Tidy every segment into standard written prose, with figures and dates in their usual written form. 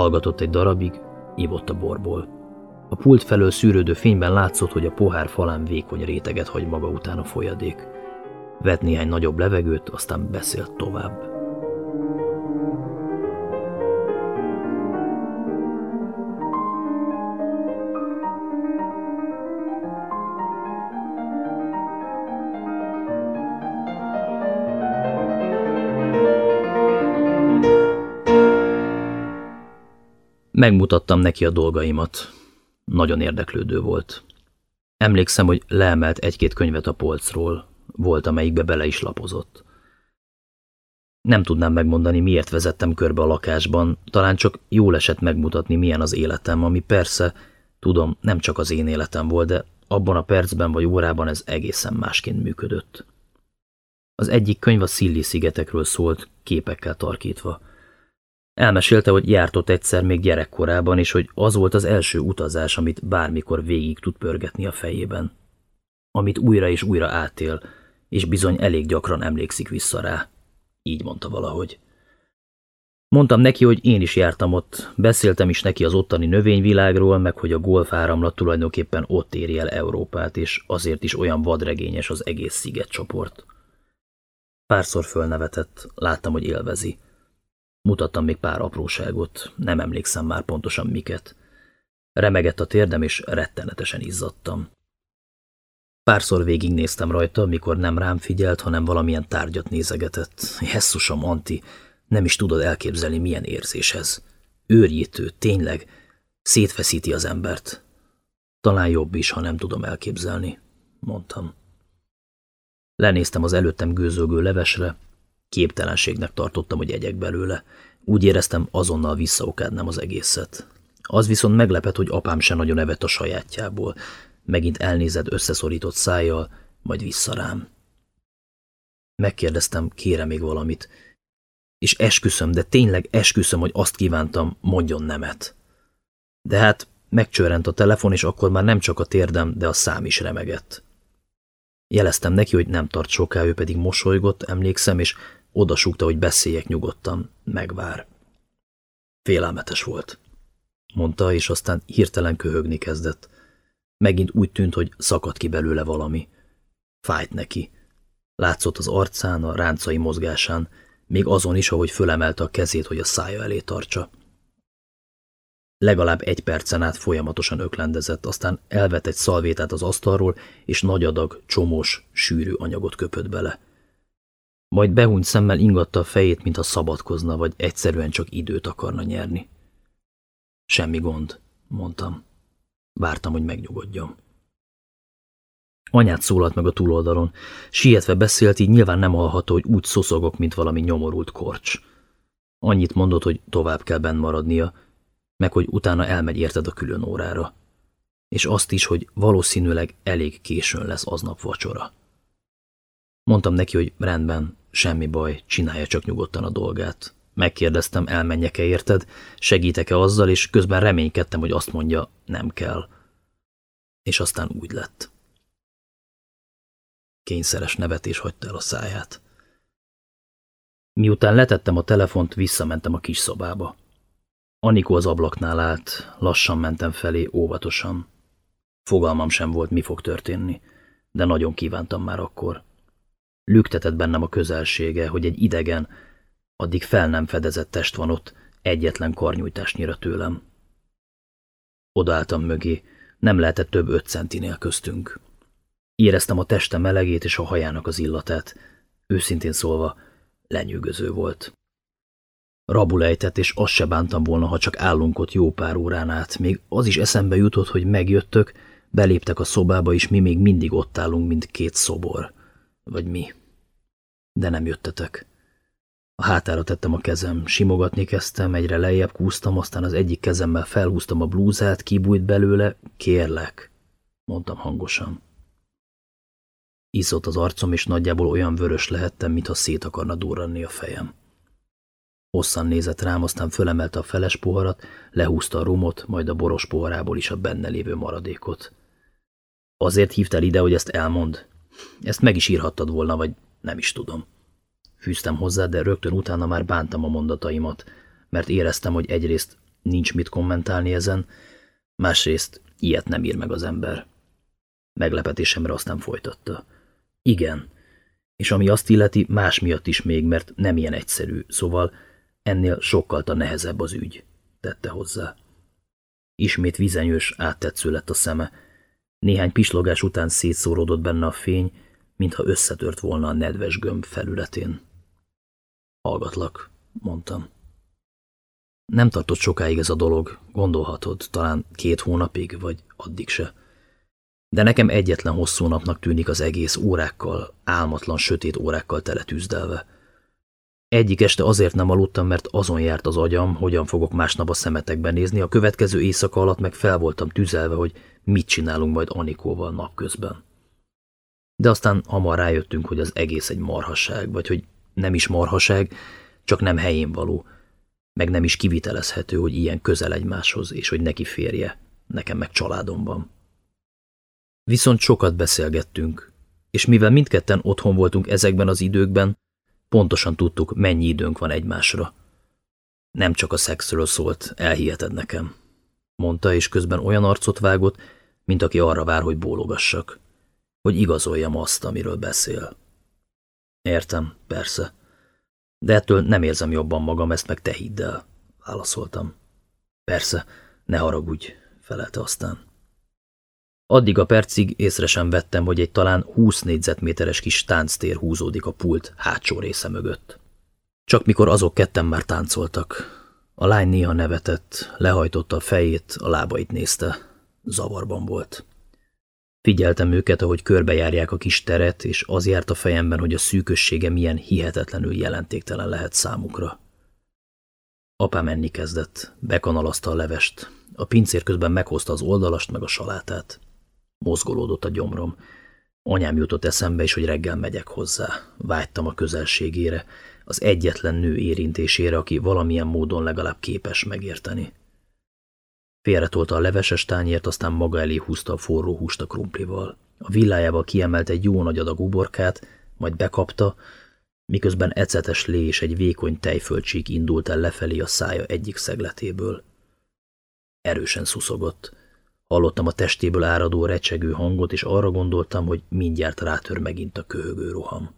Hallgatott egy darabig, ivott a borból. A pult felől szűrődő fényben látszott, hogy a pohár falán vékony réteget hagy maga után a folyadék. Vett néhány nagyobb levegőt, aztán beszélt tovább. Megmutattam neki a dolgaimat. Nagyon érdeklődő volt. Emlékszem, hogy leemelt egy-két könyvet a polcról, volt, amelyikbe bele is lapozott. Nem tudnám megmondani, miért vezettem körbe a lakásban, talán csak jól esett megmutatni, milyen az életem, ami persze, tudom, nem csak az én életem volt, de abban a percben vagy órában ez egészen másként működött. Az egyik könyv a Scilly-szigetekről szólt, képekkel tarkítva. Elmesélte, hogy járt ott egyszer még gyerekkorában, és hogy az volt az első utazás, amit bármikor végig tud pörgetni a fejében. Amit újra és újra átél, és bizony elég gyakran emlékszik vissza rá. Így mondta valahogy. Mondtam neki, hogy én is jártam ott, beszéltem is neki az ottani növényvilágról, meg hogy a golf áramlat tulajdonképpen ott éri el Európát, és azért is olyan vadregényes az egész szigetcsoport. Párszor fölnevetett, láttam, hogy élvezi. Mutattam még pár apróságot, nem emlékszem már pontosan miket. Remegett a térdem, és rettenetesen izzadtam. Párszor végignéztem rajta, mikor nem rám figyelt, hanem valamilyen tárgyat nézegetett. Jesszusom, Anti, nem is tudod elképzelni, milyen érzés ez. Őrjítő, tényleg, szétfeszíti az embert. Talán jobb is, ha nem tudom elképzelni, mondtam. Lenéztem az előttem gőzölgő levesre, képtelenségnek tartottam, hogy egyek belőle. Úgy éreztem, azonnal visszaokádnám az egészet. Az viszont meglepett, hogy apám se nagyon evett a sajátjából. Megint elnézett összeszorított szájjal, majd vissza rám. Megkérdeztem, kére még valamit. És esküszöm, de tényleg esküszöm, hogy azt kívántam, mondjon nemet. De hát megcsörrent a telefon, és akkor már nem csak a térdem, de a szám is remegett. Jeleztem neki, hogy nem tart soká, ő pedig mosolygott, emlékszem, és odasúgta, hogy beszéljek nyugodtan, megvár. Félelmetes volt, mondta, és aztán hirtelen köhögni kezdett. Megint úgy tűnt, hogy szakadt ki belőle valami. Fájt neki. Látszott az arcán, a ráncai mozgásán, még azon is, ahogy fölemelte a kezét, hogy a szája elé tartsa. Legalább 1 percen át folyamatosan öklendezett, aztán elvett egy szalvétát az asztalról, és nagy adag, csomós, sűrű anyagot köpött bele. Majd behúnyt szemmel ingatta a fejét, mintha szabadkozna, vagy egyszerűen csak időt akarna nyerni. Semmi gond, mondtam. Vártam, hogy megnyugodjon. Anyát szólalt meg a túloldalon. Sietve beszélt, így nyilván nem hallható, hogy úgy szoszogok, mint valami nyomorult korcs. Annyit mondott, hogy tovább kell benn maradnia, meg hogy utána elmegy érted a külön órára. És azt is, hogy valószínűleg elég későn lesz aznap vacsora. Mondtam neki, hogy rendben, semmi baj, csinálja csak nyugodtan a dolgát. Megkérdeztem, elmenjek-e érted, segítek-e azzal, és közben reménykedtem, hogy azt mondja, nem kell. És aztán úgy lett. Kényszeres nevetés hagyta el a száját. Miután letettem a telefont, visszamentem a kis szobába. Anikó az ablaknál állt, lassan mentem felé, óvatosan. Fogalmam sem volt, mi fog történni, de nagyon kívántam már akkor. Lüktetett bennem a közelsége, hogy egy idegen, addig fel nem fedezett test van ott, egyetlen karnyújtásnyira tőlem. Odaálltam mögé, nem lehetett több 5 centinél köztünk. Éreztem a teste melegét és a hajának az illatát. Őszintén szólva, lenyűgöző volt. Rabul ejtett, és azt se bántam volna, ha csak állunk ott jó pár órán át. Még az is eszembe jutott, hogy megjöttök, beléptek a szobába, és mi még mindig ott állunk, mint 2 szobor. Vagy mi. De nem jöttetek. A hátára tettem a kezem, simogatni kezdtem, egyre lejjebb kúztam, aztán az egyik kezemmel felhúztam a blúzát, kibújt belőle, kérlek, mondtam hangosan. Izzott az arcom, és nagyjából olyan vörös lehettem, mintha szét akarna durranni a fejem. Hosszan nézett rám, aztán fölemelte a feles poharat, lehúzta a rumot, majd a boros poharából is a benne lévő maradékot. Azért hívtál ide, hogy ezt elmond? Ezt meg is írhattad volna, vagy nem is tudom. Fűztem hozzá, de rögtön utána már bántam a mondataimat, mert éreztem, hogy egyrészt nincs mit kommentálni ezen, másrészt ilyet nem ír meg az ember. Meglepetésemre aztán folytatta. Igen, és ami azt illeti, más miatt is még, mert nem ilyen egyszerű, szóval ennél sokkal nehezebb az ügy, tette hozzá. Ismét vizenyős, áttetsző lett a szeme. Néhány pislogás után szétszóródott benne a fény, mintha összetört volna a nedves gömb felületén. Hallgatlak, mondtam. Nem tartott sokáig ez a dolog, gondolhatod, talán 2 hónapig, vagy addig se. De nekem egyetlen hosszú napnak tűnik az egész, órákkal, álmatlan, sötét órákkal teletűzdelve. Egyik este azért nem aludtam, mert azon járt az agyam, hogyan fogok másnap a szemetekben nézni, a következő éjszaka alatt meg fel voltam tüzelve, hogy mit csinálunk majd Anikóval napközben. De aztán hamar rájöttünk, hogy az egész egy marhaság, vagy hogy nem is marhaság, csak nem helyén való, meg nem is kivitelezhető, hogy ilyen közel egymáshoz, és hogy neki férje, nekem meg családom van. Viszont sokat beszélgettünk, és mivel mindketten otthon voltunk ezekben az időkben, pontosan tudtuk, mennyi időnk van egymásra. Nem csak a szexről szólt, elhiheted nekem, mondta, és közben olyan arcot vágott, mint aki arra vár, hogy bólogassak, hogy igazoljam azt, amiről beszél. Értem, persze, de ettől nem érzem jobban magam, ezt meg te hidd el, válaszoltam. Persze, ne haragudj, felelte aztán. Addig a percig észre sem vettem, hogy egy talán 20 négyzetméteres kis tánctér húzódik a pult hátsó része mögött. Csak mikor azok ketten már táncoltak. A lány néha nevetett, lehajtotta a fejét, a lábait nézte. Zavarban volt. Figyeltem őket, ahogy körbejárják a kis teret, és az járt a fejemben, hogy a szűkössége milyen hihetetlenül jelentéktelen lehet számukra. Apám enni kezdett, bekanalazta a levest. A pincér közben meghozta az oldalast meg a salátát. Mozgolódott a gyomrom. Anyám jutott eszembe is, hogy reggel megyek hozzá. Vágytam a közelségére, az egyetlen nő érintésére, aki valamilyen módon legalább képes megérteni. Félretolta a leveses tányért, aztán maga elé húzta a forró húst a krumplival. A villájával kiemelt egy jó nagy adag uborkát, majd bekapta, miközben ecetes lé és egy vékony tejföldsík indult el lefelé a szája egyik szegletéből. Erősen szuszogott. Hallottam a testéből áradó, recsegő hangot, és arra gondoltam, hogy mindjárt rátör megint a köhögő roham.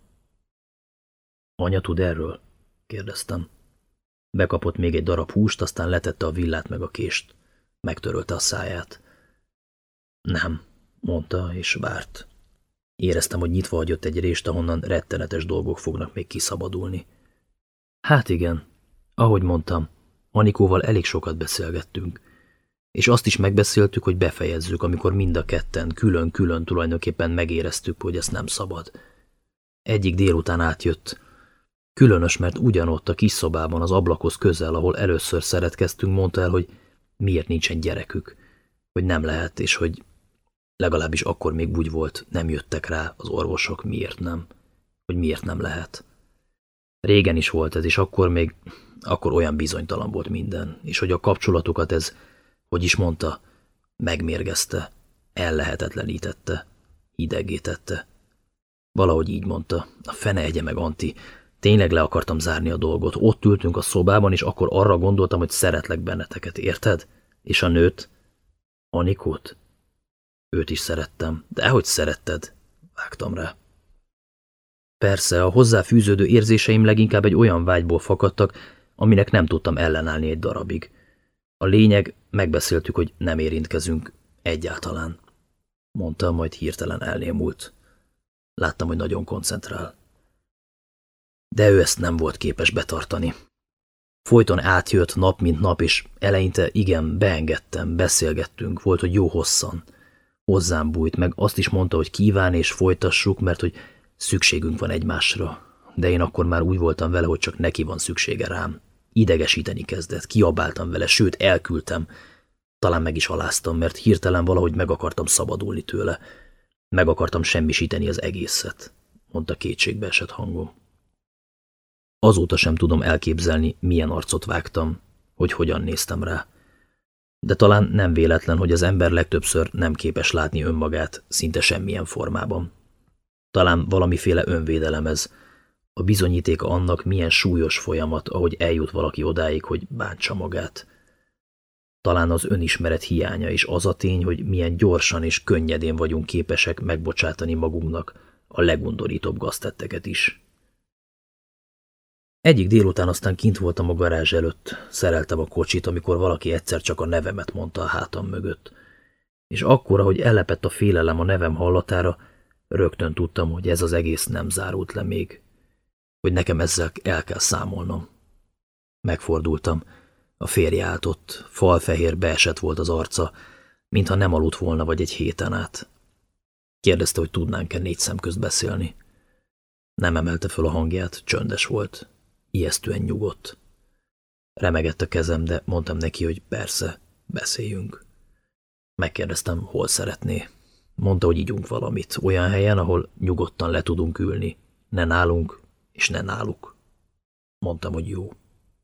Anya tud erről? Kérdeztem. Bekapott még egy darab húst, aztán letette a villát meg a kést. Megtörölte a száját. Nem, mondta, és várt. Éreztem, hogy nyitva hagyott egy rést, ahonnan rettenetes dolgok fognak még kiszabadulni. Hát igen, ahogy mondtam, Anikóval elég sokat beszélgettünk, és azt is megbeszéltük, hogy befejezzük, amikor mind a ketten külön-külön tulajdonképpen megéreztük, hogy ez nem szabad. Egyik délután átjött. Különös, mert ugyanott a kis szobában, az ablakhoz közel, ahol először szeretkeztünk, mondta el, hogy miért nincsen gyerekük, hogy nem lehet, és hogy legalábbis akkor még úgy volt, nem jöttek rá az orvosok, miért nem, hogy miért nem lehet. Régen is volt ez, és akkor olyan bizonytalan volt minden, és hogy a kapcsolatukat ez, hogy is mondta, megmérgezte, ellehetetlenítette, hideggé tette. Valahogy így mondta, a fene egye meg, Anti, tényleg le akartam zárni a dolgot. Ott ültünk a szobában, és akkor arra gondoltam, hogy szeretlek benneteket, érted? És a nőt? Anikót? Őt is szerettem. De hogy szeretted? Vágtam rá. Persze, a hozzáfűződő érzéseim leginkább egy olyan vágyból fakadtak, aminek nem tudtam ellenállni egy darabig. A lényeg, megbeszéltük, hogy nem érintkezünk egyáltalán. Mondta, majd hirtelen elnémult. Láttam, hogy nagyon koncentrál. De ő ezt nem volt képes betartani. Folyton átjött nap mint nap, és eleinte igen, beengedtem, beszélgettünk, volt, hogy jó hosszan. Hozzám bújt, meg azt is mondta, hogy kíván és folytassuk, mert hogy szükségünk van egymásra. De én akkor már úgy voltam vele, hogy csak neki van szüksége rám. Idegesíteni kezdett, kiabáltam vele, sőt elküldtem. Talán meg is aláztam, mert hirtelen valahogy meg akartam szabadulni tőle. Meg akartam semmisíteni az egészet, mondta kétségbe esett hangom. Azóta sem tudom elképzelni, milyen arcot vágtam, hogy hogyan néztem rá. De talán nem véletlen, hogy az ember legtöbbször nem képes látni önmagát szinte semmilyen formában. Talán valamiféle önvédelem ez, a bizonyítéka annak, milyen súlyos folyamat, ahogy eljut valaki odáig, hogy bántsa magát. Talán az önismeret hiánya is az a tény, hogy milyen gyorsan és könnyedén vagyunk képesek megbocsátani magunknak a legundorítóbb gaztetteket is. Egyik délután aztán kint voltam a garázs előtt, szereltem a kocsit, amikor valaki egyszer csak a nevemet mondta a hátam mögött. És akkor, ahogy ellepett a félelem a nevem hallatára, rögtön tudtam, hogy ez az egész nem zárult le még, hogy nekem ezzel el kell számolnom. Megfordultam. A férje állt ott, falfehér, beesett volt az arca, mintha nem aludt volna vagy egy héten át. Kérdezte, hogy tudnánk-e 4 szem közt beszélni. Nem emelte föl a hangját, csöndes volt. Ijesztően nyugodt. Remegett a kezem, de mondtam neki, hogy persze, beszéljünk. Megkérdeztem, hol szeretné. Mondta, hogy ígyunk valamit, olyan helyen, ahol nyugodtan le tudunk ülni. Ne nálunk, és ne náluk. Mondtam, hogy jó.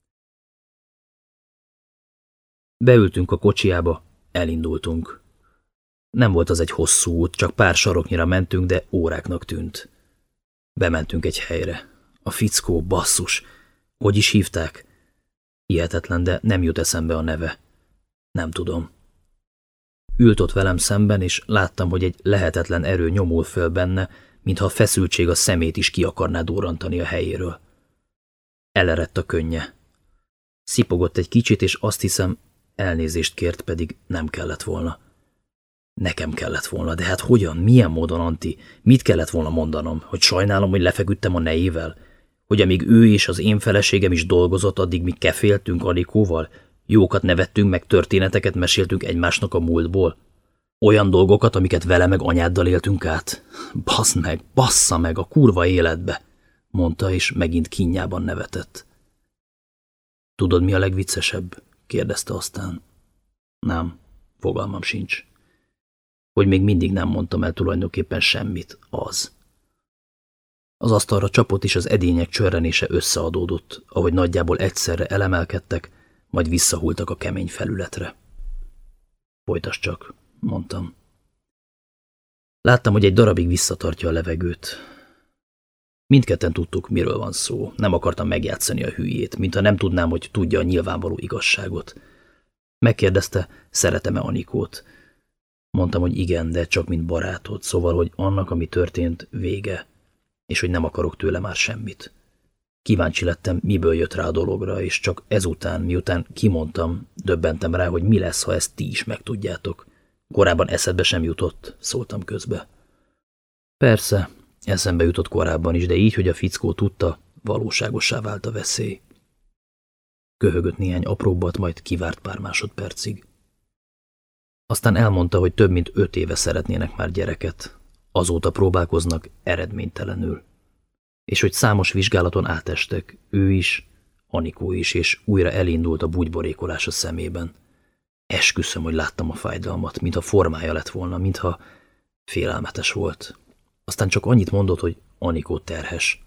Beültünk a kocsiába, elindultunk. Nem volt az egy hosszú út, csak pár saroknyira mentünk, de óráknak tűnt. Bementünk egy helyre. A fickó, basszus. Hogy is hívták? Hihetetlen, de nem jut eszembe a neve. Nem tudom. Ült ott velem szemben, és láttam, hogy egy lehetetlen erő nyomul föl benne, mintha a feszültség a szemét is ki akarná durrantani a helyéről. Elerett a könnye. Szipogott egy kicsit, és azt hiszem, elnézést kért, pedig nem kellett volna. Nekem kellett volna, de hát hogyan, milyen módon, Antti? Mit kellett volna mondanom? Hogy sajnálom, hogy lefeküdtem a nejével? Hogy amíg ő és az én feleségem is dolgozott, addig mi keféltünk Anikóval? Jókat nevettünk, meg történeteket meséltünk egymásnak a múltból? Olyan dolgokat, amiket vele meg anyáddal éltünk át? Basszd meg, bassza meg a kurva életbe! Mondta, és megint kínjában nevetett. Tudod, mi a legviccesebb? Kérdezte aztán. Nem, fogalmam sincs. Hogy még mindig nem mondtam el tulajdonképpen semmit, az. Az asztalra csapott, és az edények csörrenése összeadódott, ahogy nagyjából egyszerre elemelkedtek, majd visszahultak a kemény felületre. Folytasd csak, mondtam. Láttam, hogy egy darabig visszatartja a levegőt. Mindketten tudtuk, miről van szó. Nem akartam megjátszani a hülyét, mintha nem tudnám, hogy tudja a nyilvánvaló igazságot. Megkérdezte, szeretem-e Anikót. Mondtam, hogy igen, de csak mint barátod, szóval, hogy annak, ami történt, vége, és hogy nem akarok tőle már semmit. Kíváncsi lettem, miből jött rá a dologra, és csak ezután, miután kimondtam, döbbentem rá, hogy mi lesz, ha ezt ti is megtudjátok. Korábban eszedbe sem jutott, szóltam közbe. Persze, eszembe jutott korábban is, de így, hogy a fickó tudta, valóságossá vált a veszély. Köhögött néhány apróbbat, majd kivárt pár másodpercig. Aztán elmondta, hogy több mint 5 éve szeretnének már gyereket. Azóta próbálkoznak eredménytelenül. És hogy számos vizsgálaton átestek, ő is, Anikó is, és újra elindult a bugyborékolás a szemében. Esküszöm, hogy láttam a fájdalmat, mintha formája lett volna, mintha félelmetes volt. Aztán csak annyit mondott, hogy Anikó terhes.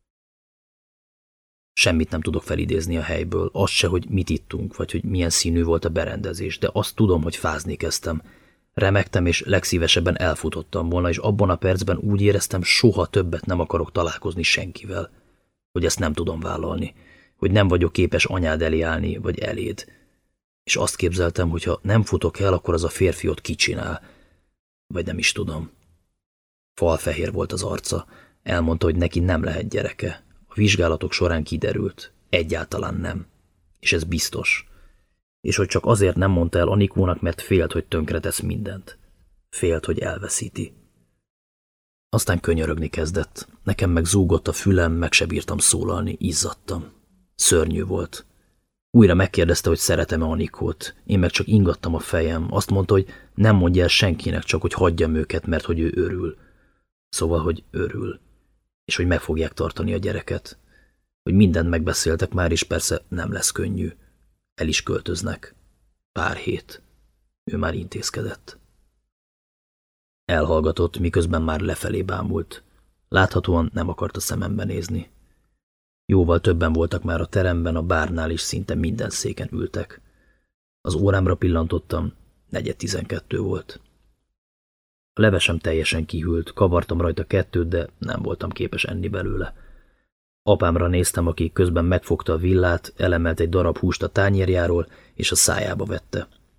Semmit nem tudok felidézni a helyből, azt se, hogy mit ittunk, vagy hogy milyen színű volt a berendezés, de azt tudom, hogy fázni kezdtem. Remegtem, és legszívesebben elfutottam volna, és abban a percben úgy éreztem, soha többet nem akarok találkozni senkivel. Hogy ezt nem tudom vállalni, hogy nem vagyok képes anyád elé állni, vagy eléd. És azt képzeltem, hogy ha nem futok el, akkor az a férfi ott kicsinál. Vagy nem is tudom. Falfehér volt az arca. Elmondta, hogy neki nem lehet gyereke. A vizsgálatok során kiderült. Egyáltalán nem. És ez biztos. És hogy csak azért nem mondta el Anikónak, mert félt, hogy tönkretesz mindent. Félt, hogy elveszíti. Aztán könyörögni kezdett. Nekem meg zúgott a fülem, meg se bírtam szólalni, izzadtam. Szörnyű volt. Újra megkérdezte, hogy szeretem-e Anikót. Én meg csak ingattam a fejem. Azt mondta, hogy nem mondja el senkinek, csak hogy hagyjam őket, mert hogy ő örül. Szóval, hogy örül. És hogy meg fogják tartani a gyereket. Hogy mindent megbeszéltek már, és persze nem lesz könnyű. El is költöznek. Pár hét. Ő már intézkedett. Elhallgatott, miközben már lefelé bámult. Láthatóan nem akart a szemembe nézni. Jóval többen voltak már a teremben, a bárnál is szinte minden széken ültek. Az órámra pillantottam, 11:45 volt. A levesem teljesen kihűlt, kavartam rajta 2, de nem voltam képes enni belőle. Apámra néztem, aki közben megfogta a villát, elemelt egy darab húst a tányérjáról, és a szájába vette.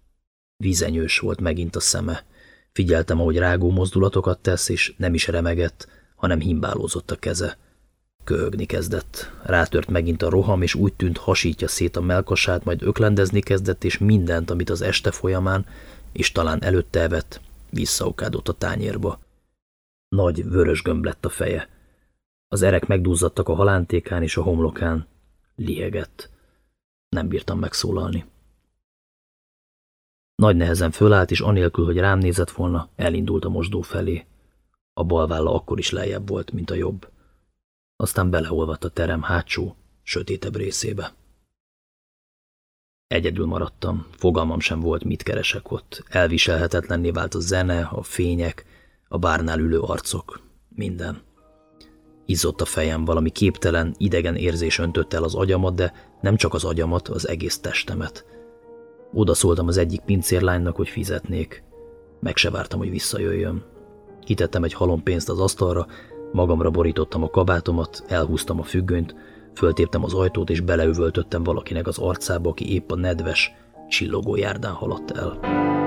Vízenyős volt megint a szeme. Figyeltem, ahogy rágó mozdulatokat tesz, és nem is remegett, hanem himbálózott a keze. Köhögni kezdett. Rátört megint a roham, és úgy tűnt, hasítja szét a mellkasát, majd öklendezni kezdett, és mindent, amit az este folyamán, és talán előtte evett, visszaokádott a tányérba. Nagy, vörös gömb lett a feje. Az erek megduzzadtak a halántékán és a homlokán. Liegett. Nem bírtam megszólalni. Nagy nehezen fölállt, és anélkül, hogy rám nézett volna, elindult a mosdó felé. A bal válla akkor is lejjebb volt, mint a jobb. Aztán beleolvadt a terem hátsó, sötétebb részébe. Egyedül maradtam, fogalmam sem volt, mit keresek ott. Elviselhetetlenné vált a zene, a fények, a bárnál ülő arcok, minden. Izzott a fejem, valami képtelen, idegen érzés öntött el az agyamat, de nem csak az agyamat, az egész testemet. Oda szóltam az egyik pincérlánynak, hogy fizetnék. Meg se vártam, hogy visszajöjjön. Kitettem egy halom pénzt az asztalra, magamra borítottam a kabátomat, elhúztam a függönyt, föltéptem az ajtót, és beleüvöltöttem valakinek az arcába, aki épp a nedves, csillogó járdán haladt el.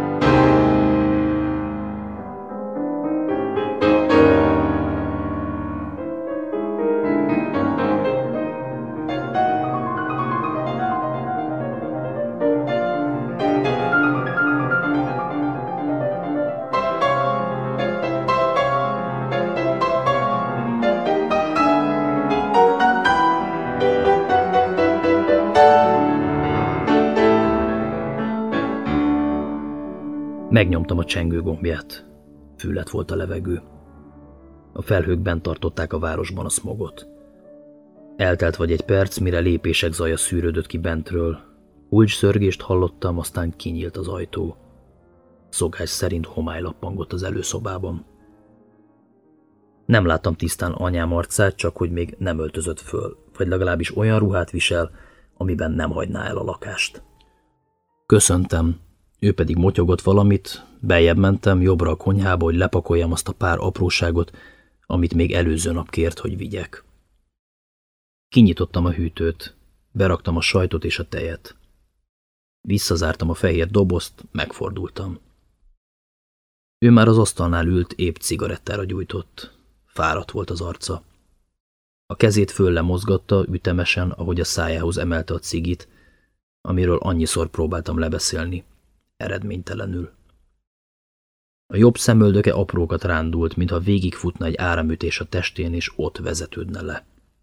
Megnyomtam a csengő gombját. Füllet volt a levegő. A felhők bent tartották a városban a szmogot. Eltelt vagy egy perc, mire lépések zaja szűrődött ki bentről. Kulcsszörgést hallottam, aztán kinyílt az ajtó. Szokás szerint homály lappangott az előszobában. Nem láttam tisztán anyám arcát, csak hogy még nem öltözött föl, vagy legalábbis olyan ruhát visel, amiben nem hagyná el a lakást. Köszöntem. Ő pedig motyogott valamit, beljebb mentem, jobbra a konyhába, hogy lepakoljam azt a pár apróságot, amit még előző nap kért, hogy vigyek. Kinyitottam a hűtőt, beraktam a sajtot és a tejet. Visszazártam a fehér dobozt, megfordultam. Ő már az asztalnál ült, épp cigarettára gyújtott. Fáradt volt az arca. A kezét fölle mozgatta, ütemesen, ahogy a szájához emelte a cigit, amiről annyiszor próbáltam lebeszélni. Eredménytelenül. A jobb szemöldöke aprókat rándult, mintha végigfutna egy áramütés a testén, és ott vezetődne le.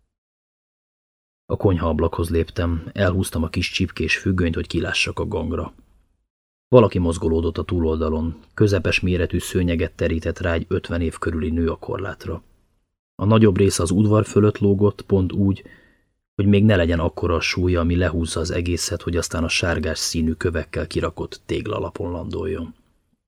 A konyhaablakhoz léptem, elhúztam a kis csipkés függönyt, hogy kilássak a gangra. Valaki mozgolódott a túloldalon, közepes méretű szőnyeget terített rá egy 50 év körüli nő a korlátra. A nagyobb része az udvar fölött lógott, pont úgy, hogy még ne legyen akkora a súlya, ami lehúzza az egészet, hogy aztán a sárgás színű kövekkel kirakott téglalapon landoljon.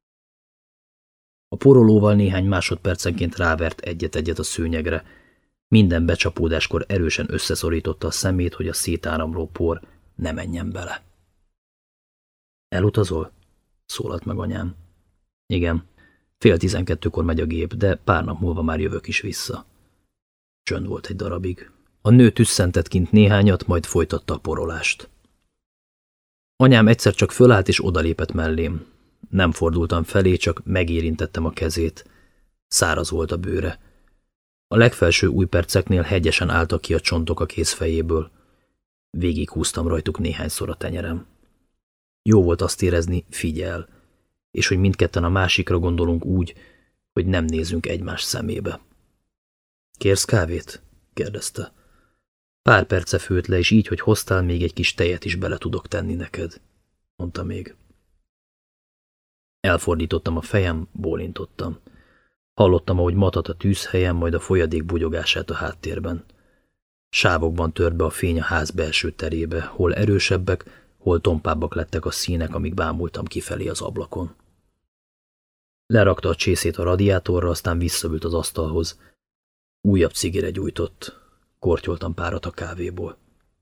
A porolóval néhány másodpercenként rávert egyet-egyet a szőnyegre. Minden becsapódáskor erősen összeszorította a szemét, hogy a szétáramló por ne menjen bele. Elutazol? Szólalt meg anyám. Igen, 11:30 megy a gép, de pár nap múlva már jövök is vissza. Csönd volt egy darabig. A nő tüsszentett kint néhányat, majd folytatta a porolást. Anyám egyszer csak fölállt és odalépett mellém. Nem fordultam felé, csak megérintettem a kezét. Száraz volt a bőre. A legfelső ujjperceknél hegyesen álltak ki a csontok a kézfejéből. Végighúztam rajtuk néhányszor a tenyerem. Jó volt azt érezni, figyel, és hogy mindketten a másikra gondolunk úgy, hogy nem nézünk egymás szemébe. Kérsz kávét? Kérdezte. Pár perce főtt le, és így, hogy hoztál, még egy kis tejet is bele tudok tenni neked, mondta még. Elfordítottam a fejem, bólintottam. Hallottam, ahogy matat a tűzhelyen, majd a folyadék bugyogását a háttérben. Sávokban tört be a fény a ház belső terébe, hol erősebbek, hol tompábbak lettek a színek, amíg bámultam kifelé az ablakon. Lerakta a csészét a radiátorra, aztán visszaült az asztalhoz. Újabb cigire gyújtott. Kortyoltam párat a kávéból.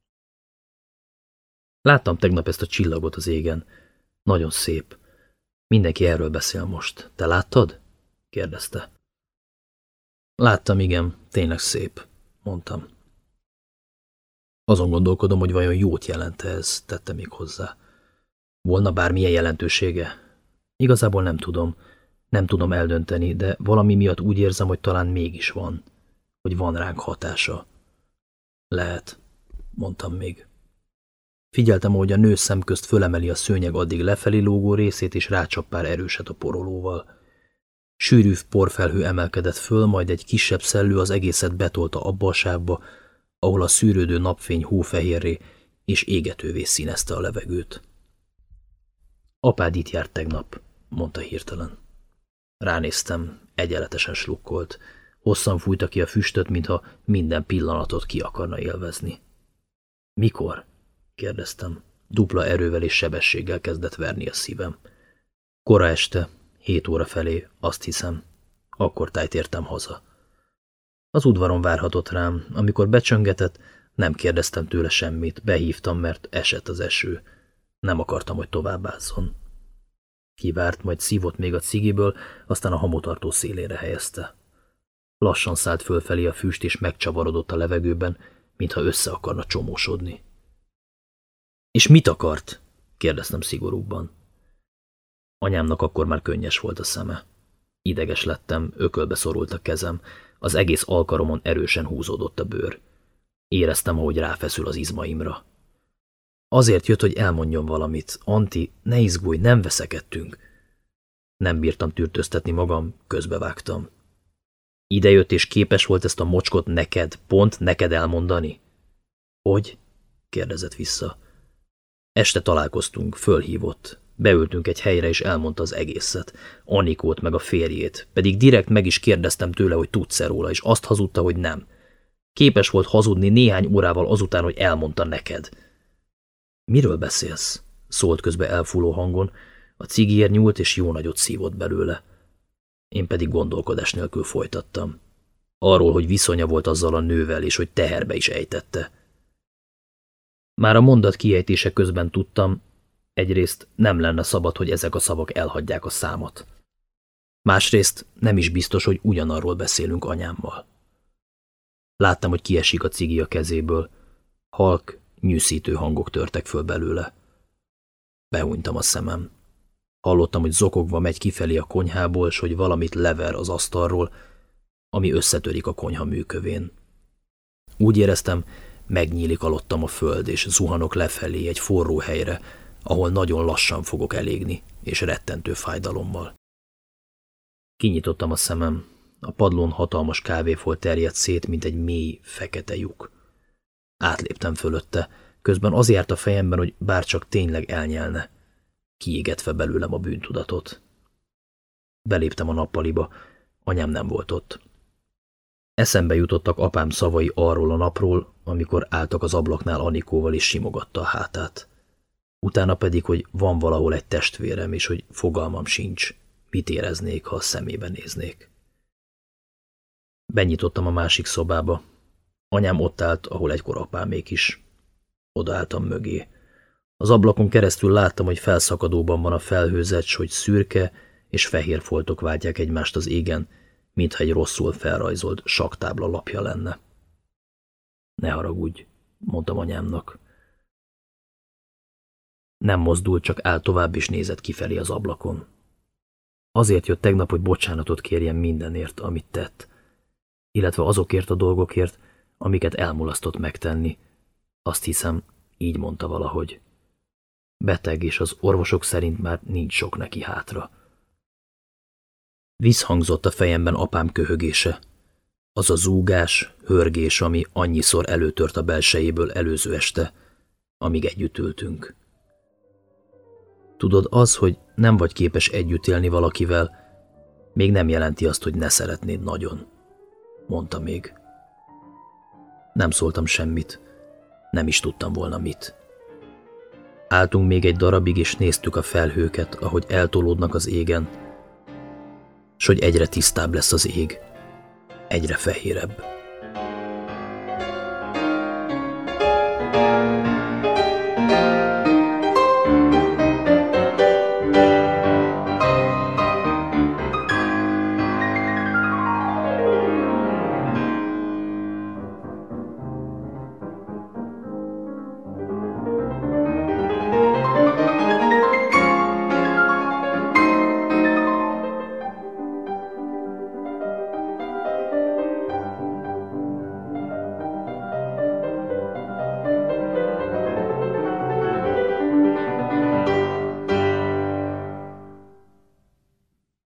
Láttam tegnap ezt a csillagot az égen. Nagyon szép. Mindenki erről beszél most. Te láttad? Kérdezte. Láttam, igen, tényleg szép, mondtam. Azon gondolkodom, hogy vajon jót jelent ez, tette még hozzá. Volna bármilyen jelentősége? Igazából nem tudom eldönteni, de valami miatt úgy érzem, hogy talán mégis van, hogy van ránk hatása. Lehet, mondtam még. Figyeltem, ahogy a nő szemközt fölemeli a szőnyeg addig lefelé lógó részét, és rácsap pár erőset a porolóval. Sűrű porfelhő emelkedett föl, majd egy kisebb szellő az egészet betolta abba a sávba, ahol a szűrődő napfény hófehérré és égetővé színezte a levegőt. Apád itt járt tegnap, mondta hirtelen. Ránéztem, egyenletesen slukkolt. Hosszan fújta ki a füstöt, mintha minden pillanatot ki akarna élvezni. Mikor? Kérdeztem. Dupla erővel és sebességgel kezdett verni a szívem. Kora este, 7 óra felé, azt hiszem. Akkortájt értem haza. Az udvaron várhatott rám. Amikor becsöngetett, nem kérdeztem tőle semmit, behívtam, mert esett az eső. Nem akartam, hogy továbbázzon. Kivárt, majd szívott még a cigiből, aztán a hamutartó szélére helyezte. Lassan szállt fölfelé a füst, és megcsavarodott a levegőben, mintha össze akarna csomósodni. És mit akart? Kérdeztem szigorúbban. Anyámnak akkor már könnyes volt a szeme. Ideges lettem, ökölbe szorult a kezem, az egész alkaromon erősen húzódott a bőr. Éreztem, ahogy ráfeszül az izmaimra. Azért jött, hogy elmondjon valamit. Anti, ne izgulj, nem veszekedtünk. Nem bírtam tűrtöztetni magam, közbevágtam. Idejött és képes volt ezt a mocskot neked, pont neked elmondani? Hogy? Kérdezett vissza. Este találkoztunk, fölhívott. Beültünk egy helyre, és elmondta az egészet. Anikót meg a férjét. Pedig direkt meg is kérdeztem tőle, hogy tudsz-e róla, és azt hazudta, hogy nem. Képes volt hazudni néhány órával azután, hogy elmondta neked. Miről beszélsz? Szólt közbe elfúló hangon. A cigiér nyúlt, és jó nagyot szívott belőle. Én pedig gondolkodás nélkül folytattam. Arról, hogy viszonya volt azzal a nővel, és hogy teherbe is ejtette. Már a mondat kiejtése közben tudtam, egyrészt nem lenne szabad, hogy ezek a szavak elhagyják a számat. Másrészt nem is biztos, hogy ugyanarról beszélünk anyámmal. Láttam, hogy kiesik a cigi a kezéből. Halk, nyűszítő hangok törtek föl belőle. Behúnytam a szemem. Hallottam, hogy zokogva megy kifelé a konyhából, s hogy valamit lever az asztalról, ami összetörik a konyha műkövén. Úgy éreztem, megnyílik alottam a föld, és zuhanok lefelé egy forró helyre, ahol nagyon lassan fogok elégni, és rettentő fájdalommal. Kinyitottam a szemem. A padlón hatalmas kávéfolt terjedt szét, mint egy mély, fekete lyuk. Átléptem fölötte, közben az járt a fejemben, hogy bárcsak tényleg elnyelne, kiégetve belőlem a bűntudatot. Beléptem a nappaliba, anyám nem volt ott. Eszembe jutottak apám szavai arról a napról, amikor álltak az ablaknál Anikóval és simogatta a hátát. Utána pedig, hogy van valahol egy testvérem, és hogy fogalmam sincs, mit éreznék, ha a szemébe néznék. Benyitottam a másik szobába. Anyám ott állt, ahol egykor apámék is. Odaálltam mögé. Az ablakon keresztül láttam, hogy felszakadóban van a felhőzet, s hogy szürke és fehér foltok váltják egymást az égen, mintha egy rosszul felrajzolt sakktábla lapja lenne. Ne haragudj, mondtam anyámnak. Nem mozdult, csak állt tovább és nézett kifelé az ablakon. Azért jött tegnap, hogy bocsánatot kérjen mindenért, amit tett, illetve azokért a dolgokért, amiket elmulasztott megtenni. Azt hiszem, így mondta valahogy. Beteg, és az orvosok szerint már nincs sok neki hátra. Visszhangzott a fejemben apám köhögése. Az a zúgás, hörgés, ami annyiszor előtört a belsejéből előző este, amíg együtt ültünk. Tudod, az, hogy nem vagy képes együtt élni valakivel, még nem jelenti azt, hogy ne szeretnéd nagyon, mondta még. Nem szóltam semmit, nem is tudtam volna mit. Álltunk még egy darabig, és néztük a felhőket, ahogy eltolódnak az égen, s hogy egyre tisztább lesz az ég, egyre fehérebb.